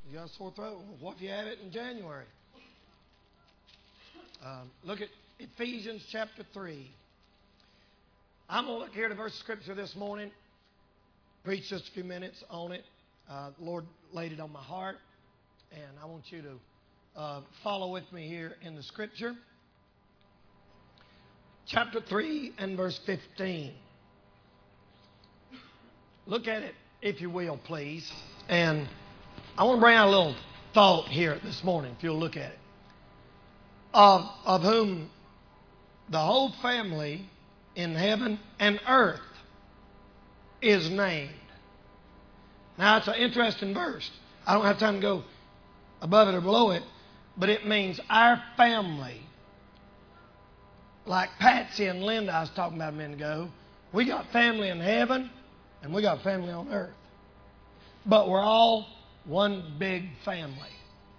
You got a sore throat? What if you have it in January? Look at Ephesians chapter 3. I'm going to look here at a verse of Scripture this morning. Preach just a few minutes on it. The Lord laid it on my heart. And I want you to follow with me here in the Scripture. Chapter 3 and verse 15. Look at it, if you will, please. And I want to bring out a little thought here this morning, if you'll look at it. Of whom the whole family in heaven and earth is named. Now, it's an interesting verse. I don't have time to go above it or below it, but it means our family. Like Patsy and Linda I was talking about a minute ago, we got family in heaven and we got family on earth. But we're all one big family.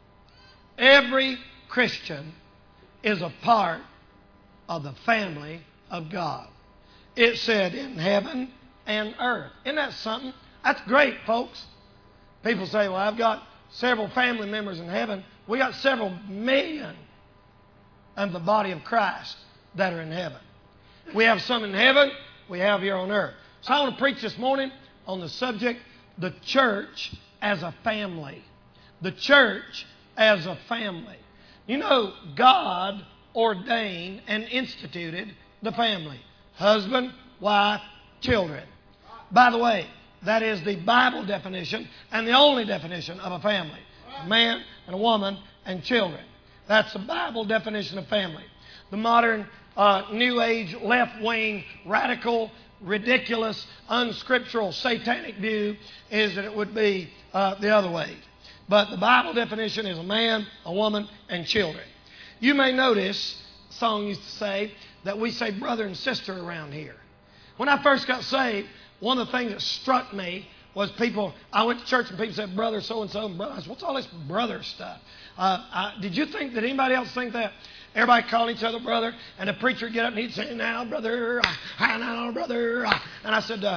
Every Christian is a part of the family of God. It said in heaven and earth. Isn't that something? That's great, folks. People say, well, I've got several family members in heaven. We got several million of the body of Christ that are in heaven. We have some in heaven, we have here on earth. So I want to preach this morning on the subject, the church as a family. The church as a family. You know, God ordained and instituted the family. Husband, wife, children. By the way, that is the Bible definition and the only definition of a family. A man and a woman and children. That's the Bible definition of family. The modern New Age, left-wing, radical, ridiculous, unscriptural, satanic view is that it would be the other way. But the Bible definition is a man, a woman, and children. You may notice, the song used to say, that we say brother and sister around here. When I first got saved, one of the things that struck me was I went to church and people said brother so-and-so and brother. I said, what's all this brother stuff? Did you think, did anybody else think that? Everybody called each other brother, and the preacher would get up and he'd say, now brother, now brother. And I said,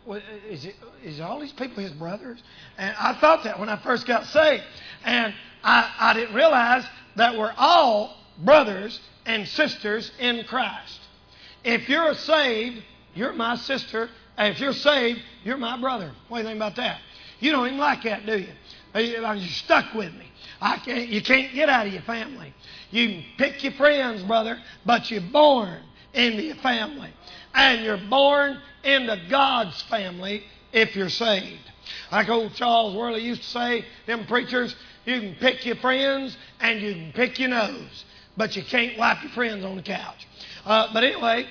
is all these people his brothers? And I thought that when I first got saved. And I didn't realize that we're all brothers and sisters in Christ. If you're saved, you're my sister. And if you're saved, you're my brother. What do you think about that? You don't even like that, do you? You're stuck with me. You can't get out of your family. You can pick your friends, brother, but you're born into your family. And you're born into God's family if you're saved. Like old Charles Worley used to say, them preachers, you can pick your friends and you can pick your nose, but you can't wipe your friends on the couch. But anyway,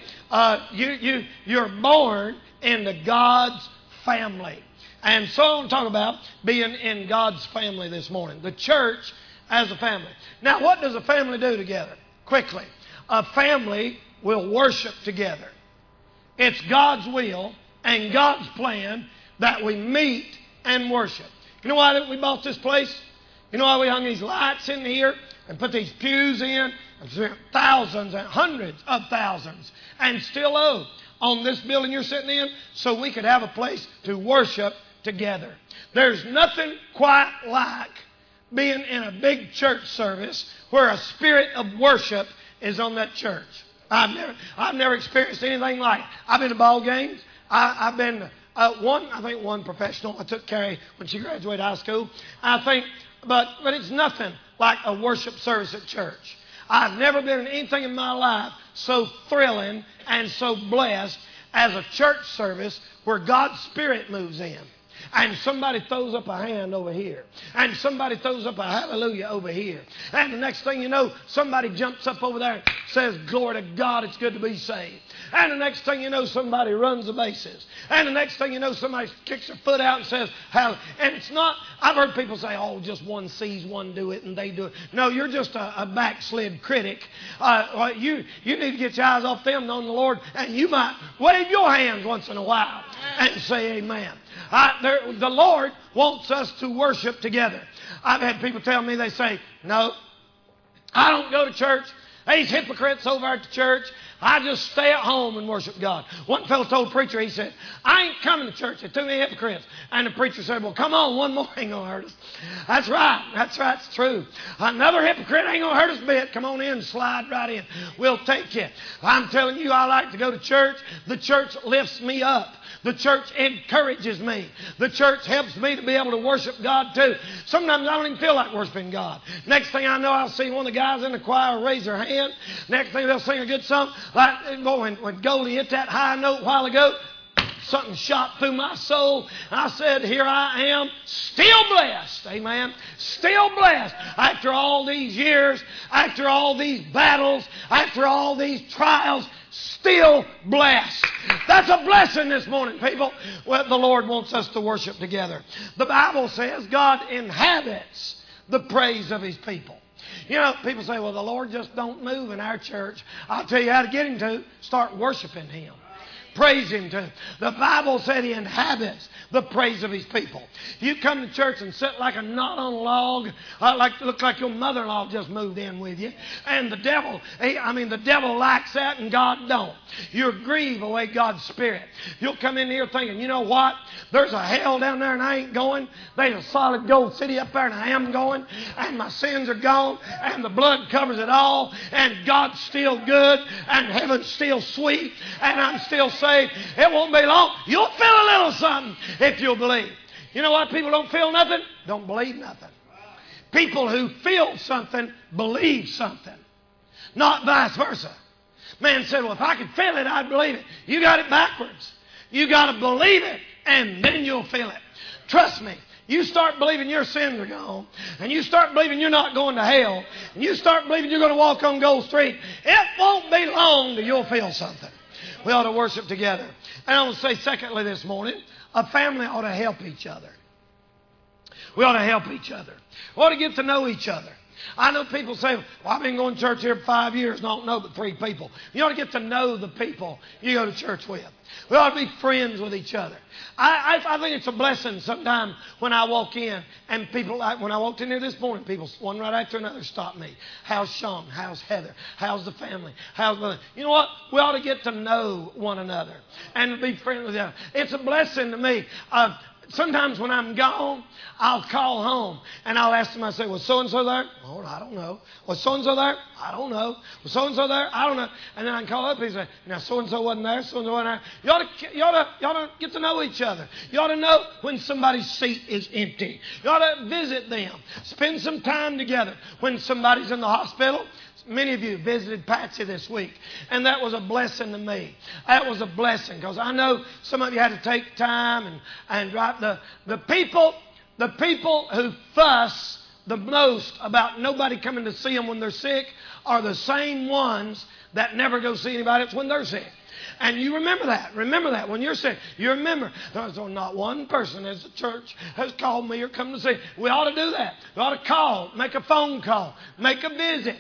you're born into God's family. And so I want to talk about being in God's family this morning. The church as a family. Now, what does a family do together? Quickly. A family will worship together. It's God's will and God's plan that we meet and worship. You know why we bought this place? You know why we hung these lights in here and put these pews in? And spent thousands and hundreds of thousands and still owe on this building you're sitting in so we could have a place to worship together. There's nothing quite like being in a big church service where a spirit of worship is on that church. I've never experienced anything like it. I've been to ball games. I've been one professional. I took Carrie when she graduated high school. But it's nothing like a worship service at church. I've never been in anything in my life so thrilling and so blessed as a church service where God's Spirit moves in. And somebody throws up a hand over here. And somebody throws up a hallelujah over here. And the next thing you know, somebody jumps up over there and says, glory to God, it's good to be saved. And the next thing you know, somebody runs the bases. And the next thing you know, somebody kicks their foot out and says, hallelujah. And it's not, I've heard people say, oh, just one sees one do it and they do it. No, you're just a backslid critic. You need to get your eyes off them, knowing the Lord, and you might wave your hands once in a while and say amen. The Lord wants us to worship together. I've had people tell me, they say, no, I don't go to church. These hypocrites over at the church, I just stay at home and worship God. One fellow told the preacher, he said, I ain't coming to church. There's too many hypocrites. And the preacher said, well, come on, one more ain't going to hurt us. That's right. That's right. It's true. Another hypocrite ain't going to hurt us a bit. Come on in, slide right in. We'll take you. I'm telling you, I like to go to church. The church lifts me up. The church encourages me. The church helps me to be able to worship God too. Sometimes I don't even feel like worshiping God. Next thing I know, I'll see one of the guys in the choir raise their hand. Next thing they'll sing a good song. Like when Goldie hit that high note a while ago, something shot through my soul. I said, here I am, still blessed. Amen. Still blessed. After all these years, after all these battles, after all these trials, still blessed. That's a blessing this morning, people. Well, the Lord wants us to worship together. The Bible says God inhabits the praise of His people. You know, people say, well, the Lord just don't move in our church. I'll tell you how to get Him to. Start worshiping Him. Praise Him to. The Bible said He inhabits the praise of His people. You come to church and sit like a knot on a log, look like your mother-in-law just moved in with you. And the devil likes that and God don't. You grieve away God's Spirit. You'll come in here thinking, you know what? There's a hell down there and I ain't going. There's a solid gold city up there and I am going. And my sins are gone. And the blood covers it all. And God's still good. And heaven's still sweet. And I'm still saved. It won't be long. You'll feel a little something if you'll believe. You know what? People don't feel nothing, don't believe nothing. People who feel something believe something, not vice versa. Man said, well, if I could feel it, I'd believe it. You got it backwards. You got to believe it, and then you'll feel it. Trust me. You start believing your sins are gone, and you start believing you're not going to hell, and you start believing you're going to walk on Gold Street, it won't be long till you'll feel something. We ought to worship together. And I want to say, secondly, this morning, a family ought to help each other. We ought to help each other. We ought to get to know each other. I know people say, well, I've been going to church here for 5 years and I don't know but 3 people. You ought to get to know the people you go to church with. We ought to be friends with each other. I think it's a blessing sometimes when I walk in and people, when I walked in here this morning, people, one right after another, stop me. How's Sean? How's Heather? How's the family? You know what? We ought to get to know one another and be friends with them. It's a blessing to me. Sometimes when I'm gone, I'll call home and I'll ask them, I say, was so-and-so there? Oh, I don't know. Was so-and-so there? I don't know. Was so-and-so there? I don't know. And then I can call up and say, now so-and-so wasn't there, so-and-so wasn't there. You ought to get to know each other. You ought to know when somebody's seat is empty. You ought to visit them. Spend some time together. When somebody's in the hospital, many of you visited Patsy this week, and that was a blessing to me. That was a blessing because I know some of you had to take time and write the people who fuss the most about nobody coming to see them when they're sick are the same ones that never go see anybody else when they're sick. And you remember that. Remember that. When you're sick, you remember. There's not one person as a church has called me or come to see. We ought to do that. We ought to call, make a phone call, make a visit.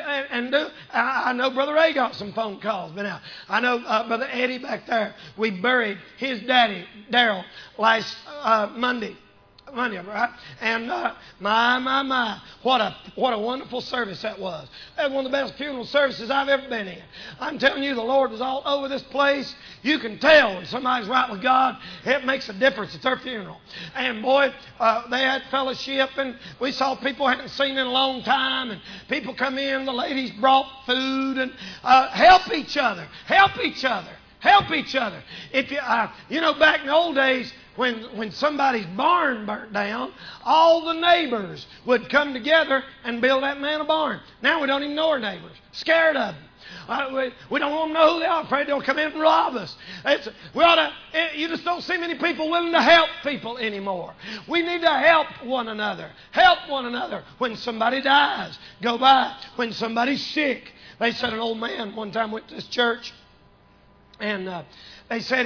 I know Brother Ray got some phone calls been out. I know Brother Eddie back there. We buried his daddy, Daryl, last Monday, right? And my, what a wonderful service that was. That was one of the best funeral services I've ever been in. I'm telling you, the Lord was all over this place. You can tell when somebody's right with God, it makes a difference at their funeral. And boy, they had fellowship, and we saw people I hadn't seen in a long time, and people come in, the ladies brought food, and help each other. Help each other. Help each other. If you know, back in the old days, when somebody's barn burnt down, all the neighbors would come together and build that man a barn. Now we don't even know our neighbors. Scared of them. We don't want to know who they are. Afraid they'll come in and rob us. You just don't see many people willing to help people anymore. We need to help one another. Help one another. When somebody dies, go by. When somebody's sick. They said an old man one time went to this church, and they said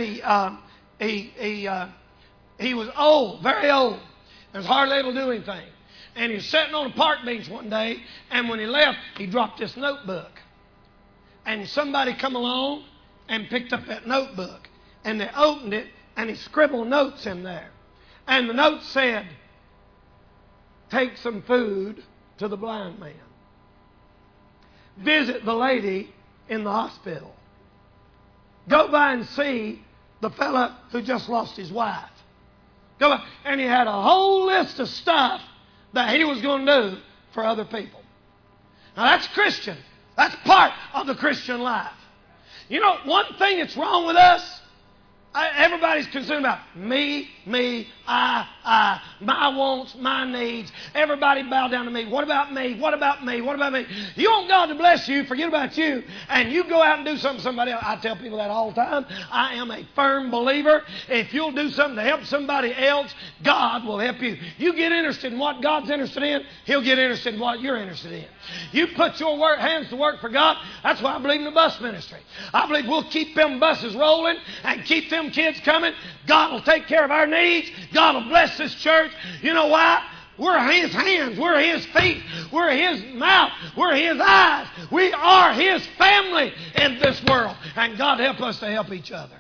he was old, very old, and was hardly able to do anything. And he was sitting on a park bench one day, and when he left, he dropped this notebook. And somebody come along and picked up that notebook, and they opened it, and he scribbled notes in there. And the note said, take some food to the blind man. Visit the lady in the hospital. Go by and see the fella who just lost his wife. Go by, and he had a whole list of stuff that he was going to do for other people. Now that's Christian. That's part of the Christian life. You know, one thing that's wrong with us, everybody's concerned about me, I, my wants, my needs. Everybody bow down to me. What about me? What about me? What about me? You want God to bless you, forget about you, and you go out and do something for somebody else. I tell people that all the time. I am a firm believer. If you'll do something to help somebody else, God will help you. You get interested in what God's interested in, He'll get interested in what you're interested in. You put your hands to work for God. That's why I believe in the bus ministry. I believe we'll keep them buses rolling and keep them kids coming. God will take care of our needs. God will bless this church. You know why? We're His hands. We're His feet. We're His mouth. We're His eyes. We are His family in this world. And God help us to help each other.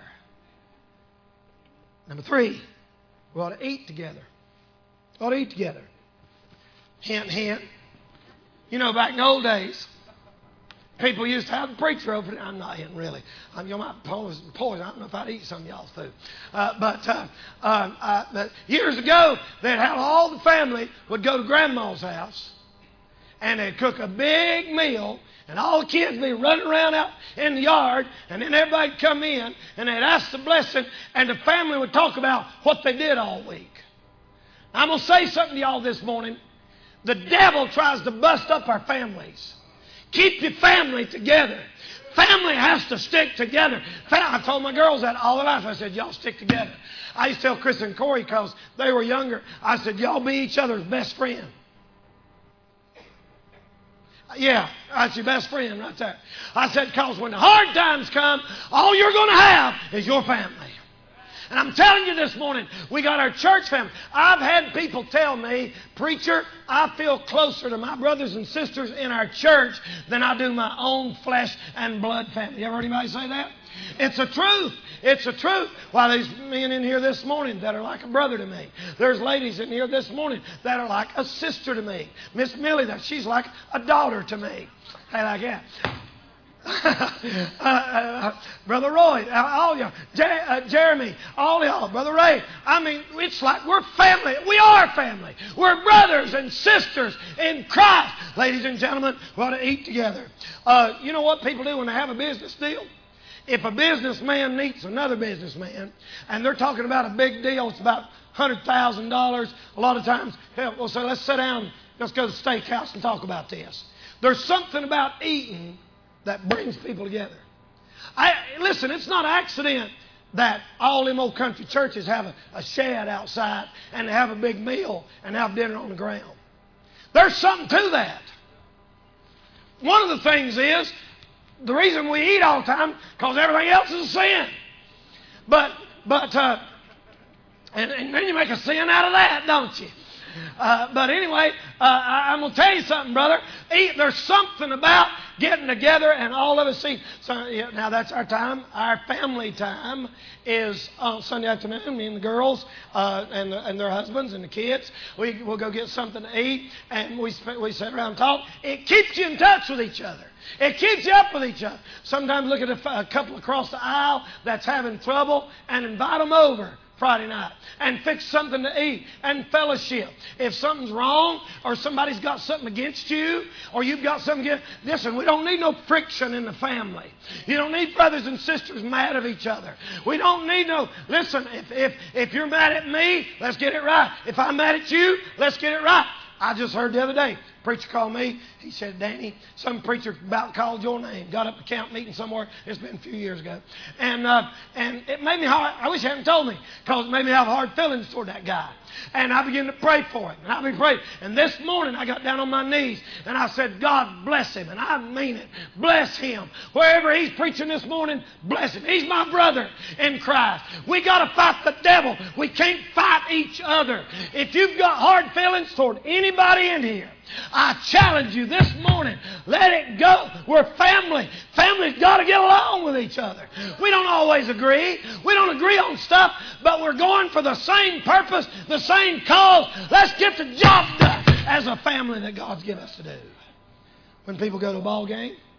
Number 3, we ought to eat together. We ought to eat together. Hint, hint. You know, back in the old days, people used to have the preacher over. I'm not hitting really. You might poison. I don't know if I'd eat some of y'all's food. But years ago, they'd have all the family would go to Grandma's house, and they'd cook a big meal, and all the kids would be running around out in the yard, and then everybody'd come in, and they'd ask the blessing, and the family would talk about what they did all week. I'm going to say something to y'all this morning. The devil tries to bust up our families. Keep your family together. Family has to stick together. I told my girls that all the life. I said, y'all stick together. I used to tell Chris and Corey because they were younger. I said, y'all be each other's best friend. Yeah, that's your best friend right there. I said, because when the hard times come, all you're going to have is your family. And I'm telling you this morning, we got our church family. I've had people tell me, preacher, I feel closer to my brothers and sisters in our church than I do my own flesh and blood family. You ever heard anybody say that? It's a truth. It's a truth. Why, there's men in here this morning that are like a brother to me. There's ladies in here this morning that are like a sister to me. Miss Millie, she's like a daughter to me. Hey, like that. Brother Roy, all y'all, Jeremy, all y'all, Brother Ray. I mean, it's like we're family. We are family. We're brothers and sisters in Christ. Ladies and gentlemen, we ought to eat together. You know what people do when they have a business deal? If a businessman meets another businessman, and they're talking about a big deal, it's about $100,000. A lot of times, we'll say, let's sit down, let's go to the steakhouse and talk about this. There's something about eating that brings people together. Listen, it's not an accident that all them old country churches have a shed outside and they have a big meal and have dinner on the ground. There's something to that. One of the things is, the reason we eat all the time because everything else is a sin. But then you make a sin out of that, don't you? But anyway, I'm going to tell you something, brother. There's something about getting together and all of us see. So, now that's our time. Our family time is on Sunday afternoon. Me and the girls and their husbands and the kids. We'll go get something to eat and we sit around and talk. It keeps you in touch with each other. It keeps you up with each other. Sometimes look at a couple across the aisle that's having trouble and invite them over Friday night and fix something to eat and fellowship. If something's wrong or somebody's got something against you or you've got something against, listen, we don't need no friction in the family. You don't need brothers and sisters mad at each other. We don't need no, listen, if you're mad at me, let's get it right. If I'm mad at you, let's get it right. I just heard the other day, preacher called me. He said, Danny, some preacher about called your name. Got up at camp meeting somewhere. It's been a few years ago. And it made me hard. I wish he hadn't told me because it made me have hard feelings toward that guy. And I began to pray for him. And I began to pray. And this morning I got down on my knees and I said, God bless him. And I mean it. Bless him. Wherever he's preaching this morning, bless him. He's my brother in Christ. We got to fight the devil. We can't fight each other. If you've got hard feelings toward anybody in here, I challenge you this morning, let it go. We're family. Family's got to get along with each other. We don't always agree. We don't agree on stuff, but we're going for the same purpose, the same cause. Let's get the job done as a family that God's given us to do. When people go to a ball game,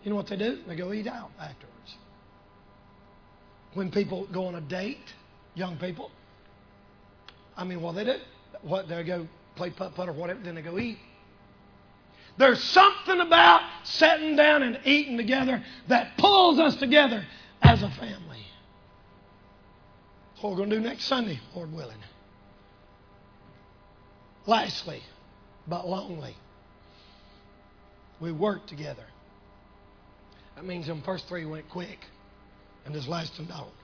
You know what they do? They go eat out afterwards. When people go on a date, young people, what they do? They go play putt-putt or whatever, then they go eat. There's something about sitting down and eating together that pulls us together as a family. That's what we're going to do next Sunday, Lord willing. Lastly, but lonely, we work together. That means them first three went quick, and this last one don't.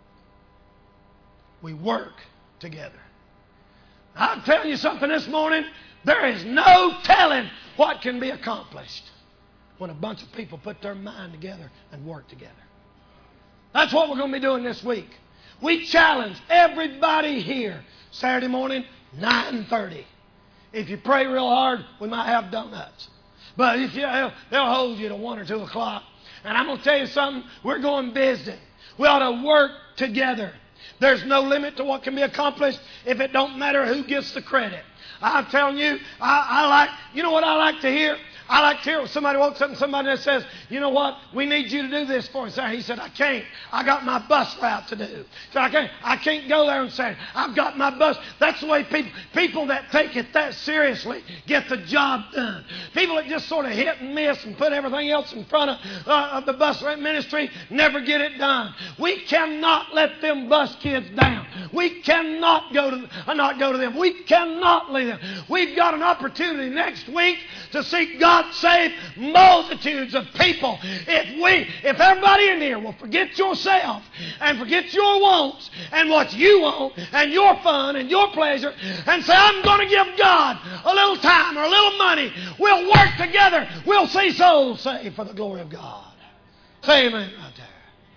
We work together. I'm telling you something this morning. There is no telling what can be accomplished when a bunch of people put their mind together and work together. That's what we're going to be doing this week. We challenge everybody here Saturday morning, 9:30. If you pray real hard, we might have donuts. But if they'll hold you to 1 or 2 o'clock. And I'm going to tell you something. We're going visiting. We ought to work together. There's no limit to what can be accomplished if it don't matter who gets the credit. I'm telling you, you know what I like to hear? I like to hear when somebody walks up and somebody that says, you know what, we need you to do this for us. He said, I can't. I got my bus route to do. So I can't go there and say, I've got my bus. That's the way people that take it that seriously get the job done. People that just sort of hit and miss and put everything else in front of the bus ministry never get it done. We cannot let them bus kids down. We cannot not go to them. We cannot leave them. We've got an opportunity next week to see God save multitudes of people. If everybody in here will forget yourself and forget your wants and what you want and your fun and your pleasure and say, I'm going to give God a little time or a little money, we'll work together. We'll see souls saved for the glory of God. Say amen right there.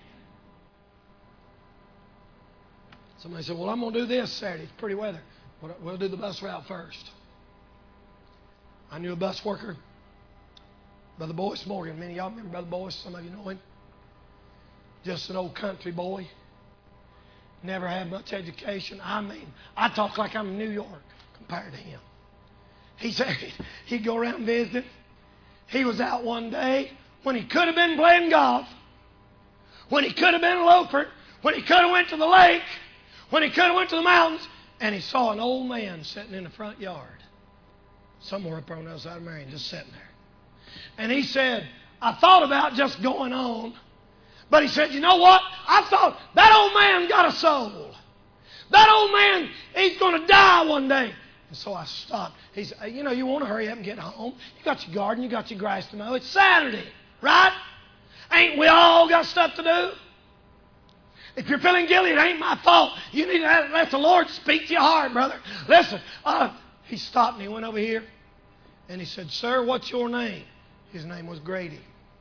Somebody said, well, I'm going to do this Saturday. It's pretty weather. We'll do the bus route first. I knew a bus worker, Brother Boyce Morgan. Many of y'all remember Brother Boyce. Some of you know him. Just an old country boy. Never had much education. I talk like I'm in New York compared to him. He said he'd go around visiting. He was out one day when he could have been playing golf, when he could have been loafing, when he could have went to the lake, when he could have went to the mountains, and he saw an old man sitting in the front yard somewhere up on the other side of Marion, just sitting there. And he said, I thought about just going on, but he said, you know what? I thought that old man got a soul. That old man, he's going to die one day. And so I stopped. He said, you want to hurry up and get home. You got your garden, you got your grass to mow. It's Saturday, right? Ain't we all got stuff to do? If you're feeling guilty, it ain't my fault. You need to let the Lord speak to your heart, brother. Listen, he stopped and he went over here and he said, sir, what's your name? His name was Grady.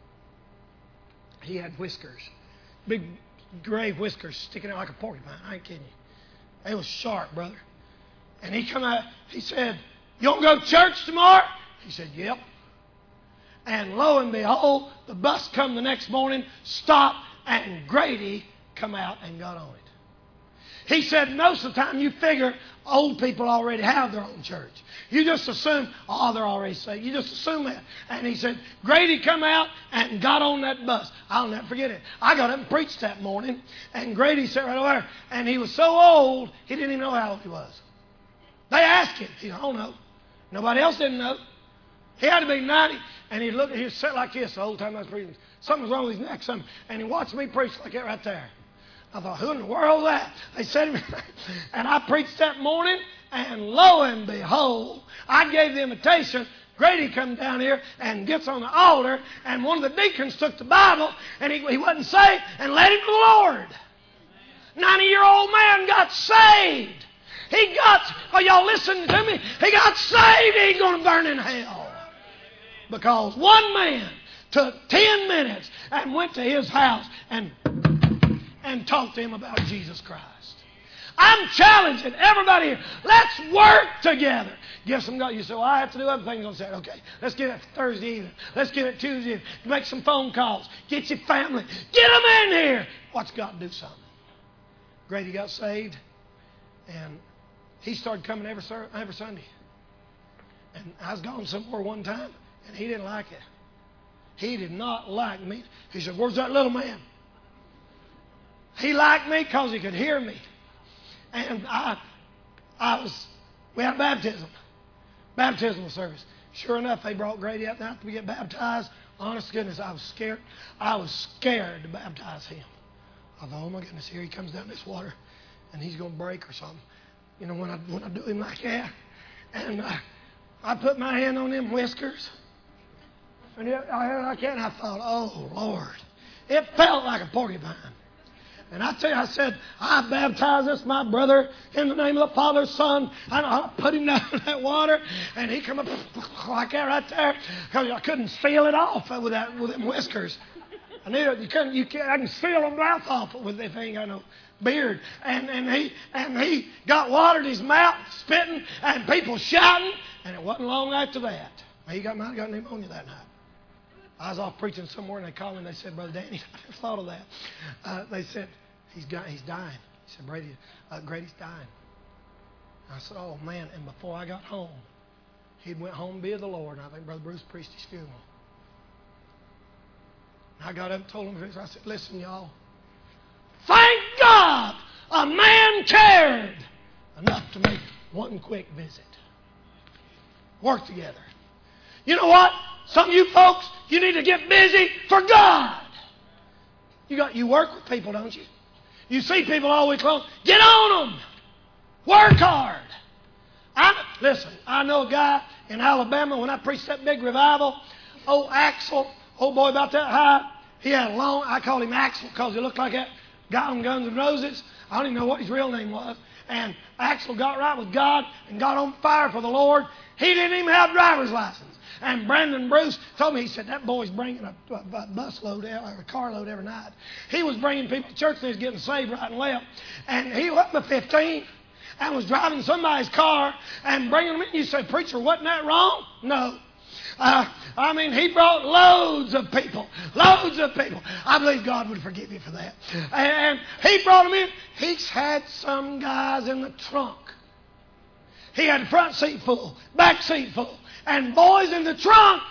He had whiskers, big gray whiskers sticking out like a porcupine. I ain't kidding you. They was sharp, brother. And he come out, he said, you want to go to church tomorrow? He said, yep. And lo and behold, the bus come the next morning, stopped, and Grady come out and got on it. He said most of the time you figure old people already have their own church. You just assume, they're already saved. You just assume that. And he said, Grady come out and got on that bus. I'll never forget it. I got up and preached that morning, and Grady sat right over there, and he was so old, he didn't even know how old he was. They asked him. He said, I don't know. Nobody else didn't know. He had to be 90, and he was sat like this the whole time I was preaching. Something was wrong with his neck, and he watched me preach like that right there. I thought, who in the world is that? They said to me, and I preached that morning, and lo and behold, I gave the invitation. Grady come down here and gets on the altar, and one of the deacons took the Bible, and he wasn't saved, and led him to the Lord. 90-year-old man got saved. Are y'all listening to me? He got saved. He ain't going to burn in hell. Because one man took 10 minutes and went to his house and talked to him about Jesus Christ. I'm challenging everybody here. Let's work together. Give some God. You say, well, I have to do other things on Saturday. Okay, let's get it Thursday evening. Let's get it Tuesday evening. Make some phone calls. Get your family. Get them in here. Watch God do something. Grady got saved, and he started coming every Sunday. And I was gone somewhere one time, and he didn't like it. He did not like me. He said, where's that little man? He liked me because he could hear me. And we had baptismal service. Sure enough, they brought Grady up now to get baptized. Honest to goodness, I was scared. I was scared to baptize him. I thought, oh my goodness, here he comes down this water, and he's going to break or something. You know, when I do him like that. And I put my hand on them whiskers. And I thought, oh, Lord. It felt like a porcupine. And I tell you, I said, I baptize this, my brother, in the name of the Father, Son. And I put him down in that water, and he come up like that right there, because I couldn't seal it off with them whiskers. I can seal them mouth off if they ain't got no beard. And he got water in his mouth, spitting, and people shouting. And it wasn't long after that. Might have got pneumonia that night. I was off preaching somewhere, and they called me, and they said, Brother Danny, I never thought of that. They said, he's dying. He said, Grady's dying. I said, oh, man. And before I got home, he went home to be with the Lord, and I think Brother Bruce preached his funeral. And I got up and told him, I said, listen, y'all. Thank God a man cared enough to make one quick visit. Work together. You know what? Some of you folks, you need to get busy for God. You work with people, don't you? You see people all week long. Get on them. Work hard. Listen, I know a guy in Alabama, when I preached that big revival, old Axel, old boy about that high, he had a long, I called him Axel because he looked like that guy on Guns N' Roses. I don't even know what his real name was. And Axel got right with God and got on fire for the Lord. He didn't even have a driver's license. And Brandon Bruce told me, he said, that boy's bringing a busload or a carload every night. He was bringing people to church and he was getting saved right and left. And he went to 15 and was driving somebody's car and bringing them in. You say, preacher, wasn't that wrong? No. He brought loads of people. Loads of people. I believe God would forgive you for that. And he brought them in. He's had some guys in the trunk. He had the front seat full, back seat full, and boys in the trunk.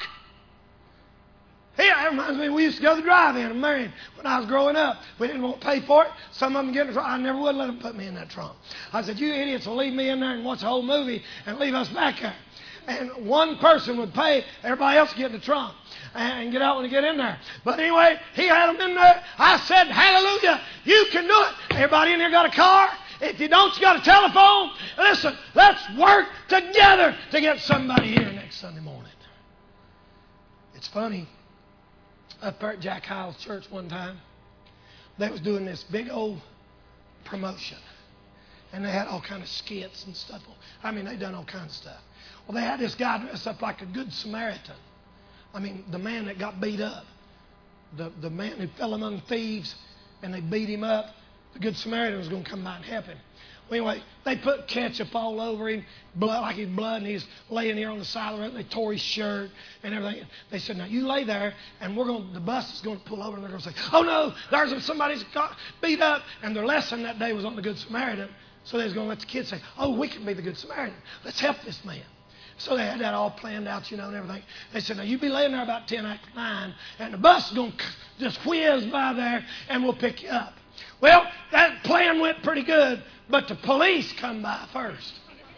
That reminds me, we used to go to the drive-in in Marion when I was growing up. We didn't want to pay for it. Some of them get in the trunk. I never would let them put me in that trunk. I said, you idiots will leave me in there and watch the whole movie and leave us back there. And one person would pay, everybody else get in the trunk and get out when they get in there. But anyway, he had them in there. I said, hallelujah, you can do it. Everybody in here got a car? If you don't, you got a telephone. Listen, let's work together to get somebody here next Sunday morning. It's funny. Up there at Jack Hyles Church one time, they was doing this big old promotion. And they had all kind of skits and stuff. They done all kinds of stuff. Well, they had this guy dressed up like a good Samaritan. The man that got beat up. The man who fell among thieves and they beat him up. The good Samaritan was going to come by and help him. Well, anyway, they put ketchup all over him, blood, like his blood, and he's laying here on the side of the road. They tore his shirt and everything. They said, now you lay there, and the bus is going to pull over, and they're going to say, oh no, there's somebody's got beat up. And their lesson that day was on the Good Samaritan. So they was going to let the kids say, oh, we can be the Good Samaritan. Let's help this man. So they had that all planned out, and everything. They said, now you be laying there about 10 after 9, and the bus is going to just whiz by there, and we'll pick you up. Well, that plan went pretty good, but the police come by first.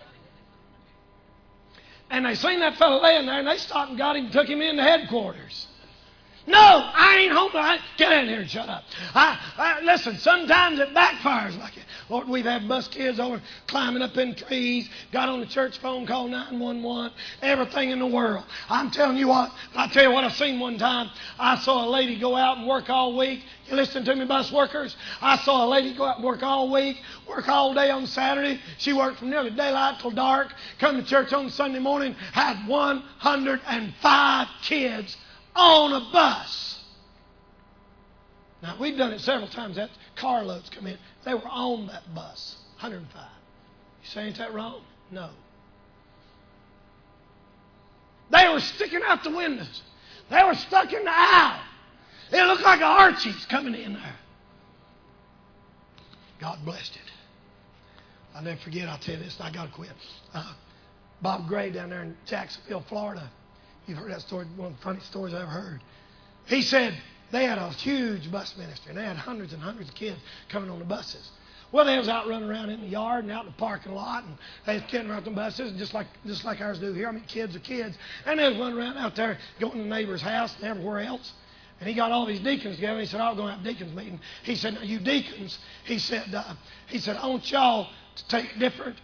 And they seen that fellow laying there, and they stopped and got him and took him into headquarters. No, I ain't home. Get in here and shut up. Listen, sometimes it backfires like it. Lord, we've had bus kids over climbing up in trees, got on the church phone, called 911, everything in the world. I'm telling you what, I'll tell you what I've seen one time. I saw a lady go out and work all week. You listen to me, bus workers? I saw a lady go out and work all week, work all day on Saturday. She worked from nearly daylight till dark, come to church on Sunday morning, had 105 kids on a bus. Now, we've done it several times. That carloads come in. They were on that bus, 105. You say, ain't that wrong? No. They were sticking out the windows. They were stuck in the aisle. It looked like Archie's coming in there. God blessed it. I'll never forget, I'll tell you this, I got to quit. Bob Gray down there in Jacksonville, Florida. You've heard that story, one of the funniest stories I ever heard. he said they had a huge bus ministry, and they had hundreds and hundreds of kids coming on the buses. Well, they was out running around in the yard and out in the parking lot, and they was kidding around the buses, just like ours do here. I mean, kids are kids. And they was running around out there, going to the neighbor's house and everywhere else. And he got all these deacons together. He said, "I'll go have a deacons meeting." He said, "Now, you deacons," he said, "I want y'all to take different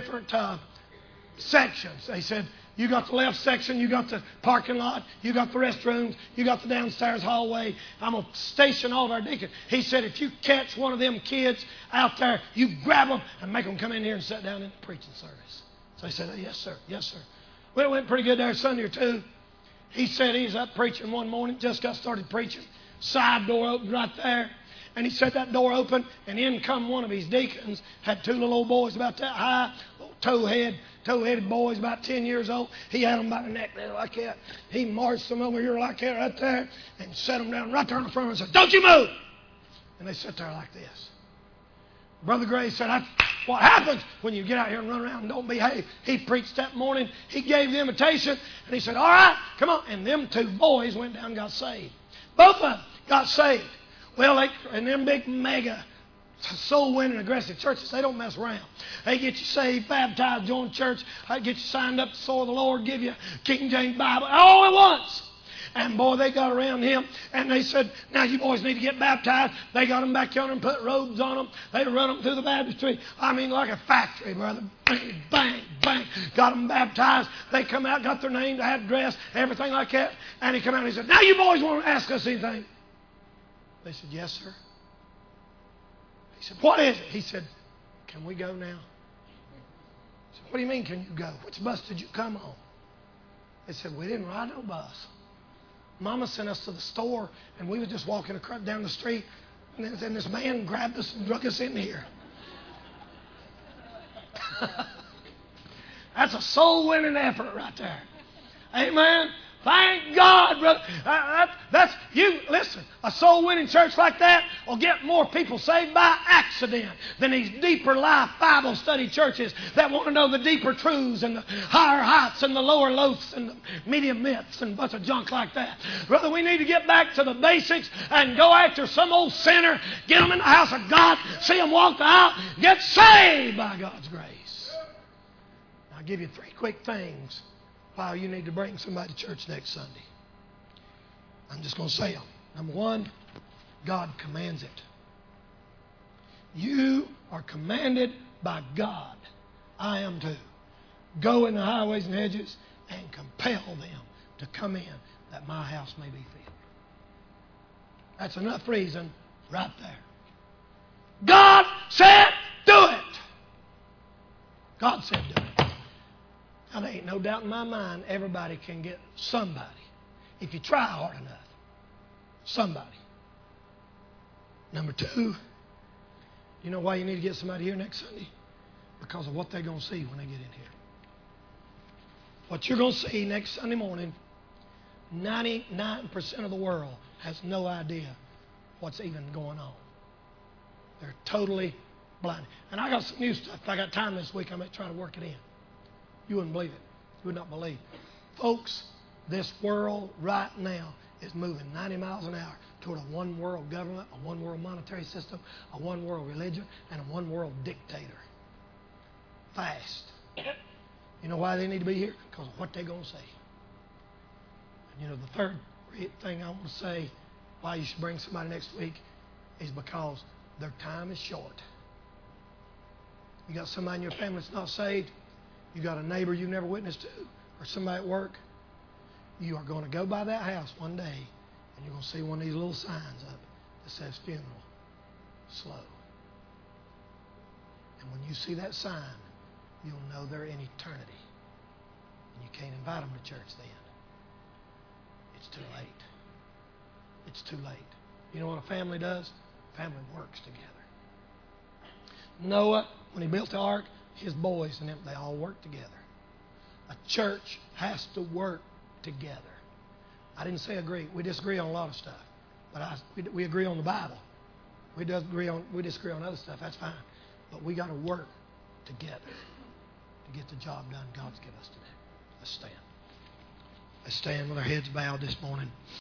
sections." He said, "You got the left section, you got the parking lot, you got the restrooms, you got the downstairs hallway. I'm going to station all of our deacons." He said, "If you catch one of them kids out there, you grab them and make them come in here and sit down in the preaching service." So he said, "Yes, sir. Yes, sir." Well, it went pretty good there Sunday or two. He said he was up preaching one morning, just got started preaching. Side door opened right there. And he said that door opened, and in come one of his deacons, had two little old boys about that high, toe-headed boys about 10 years old. He had them by the neck there like that. He marched them over here like that right there and set them down right there in the front and said, "Don't you move!" And they sit there like this. Brother Gray said, "That's what happens when you get out here and run around and don't behave." He preached that morning. He gave the invitation, and he said, "All right, come on." And them two boys went down and got saved. Both of them got saved. Well, and them big mega soul-winning aggressive churches, they don't mess around. They get you saved, baptized, join church, they get you signed up to the soul of the Lord, give you a King James Bible all at once. And boy, they got around him, and they said, "Now you boys need to get baptized." They got them back yonder and put robes on them. They run them through the baptistry. I mean, like a factory, brother. Bang, bang, bang. Got them baptized. They come out, got their name, they had dress, everything like that. And he come out and he said, "Now you boys want to ask us anything?" They said, "Yes, sir." He said, "What is it?" He said, "Can we go now?" He said, "What do you mean, can you go? Which bus did you come on?" They said, "We didn't ride no bus. Mama sent us to the store, and we were just walking down the street, and then this man grabbed us and drug us in here." That's a soul-winning effort right there. Amen. Thank God, brother. That's you. Listen, a soul-winning church like that will get more people saved by accident than these deeper life Bible study churches that want to know the deeper truths and the higher heights and the lower lows and the medium myths and a bunch of junk like that. Brother, we need to get back to the basics and go after some old sinner, get them in the house of God, see them walk the aisle, get saved by God's grace. I'll give you 3 quick things why you need to bring somebody to church next Sunday. I'm just going to say them. Number 1, God commands it. You are commanded by God. I am too. Go in the highways and hedges and compel them to come in that my house may be filled. That's enough reason right there. God said, do it. God said, do it. Now, there ain't no doubt in my mind everybody can get somebody if you try hard enough. Somebody. Number 2, you know why you need to get somebody here next Sunday? Because of what they're going to see when they get in here. What you're going to see next Sunday morning, 99% of the world has no idea what's even going on. They're totally blind. And I got some new stuff. If I got time this week, I may try to work it in. You wouldn't believe it. You would not believe. Folks, this world right now is moving 90 miles an hour toward a one-world government, a one-world monetary system, a one-world religion, and a one-world dictator. Fast. You know why they need to be here? Because of what they're going to say. And you know, the third thing I want to say why you should bring somebody next week is because their time is short. You got somebody in your family that's not saved, you got a neighbor you've never witnessed to, or somebody at work, you are going to go by that house one day and you're going to see one of these little signs up that says funeral slow. And when you see that sign, you'll know they're in eternity. And you can't invite them to church then. It's too late. It's too late. You know what a family does? A family works together. Noah, when he built the ark, his boys and them, they all worked together. A church has to work together. I didn't say agree. We disagree on a lot of stuff. But we agree on the Bible. We disagree on other stuff. That's fine. But we got to work together to get the job done God's given us today. Let's stand. Let's stand with our heads bowed this morning.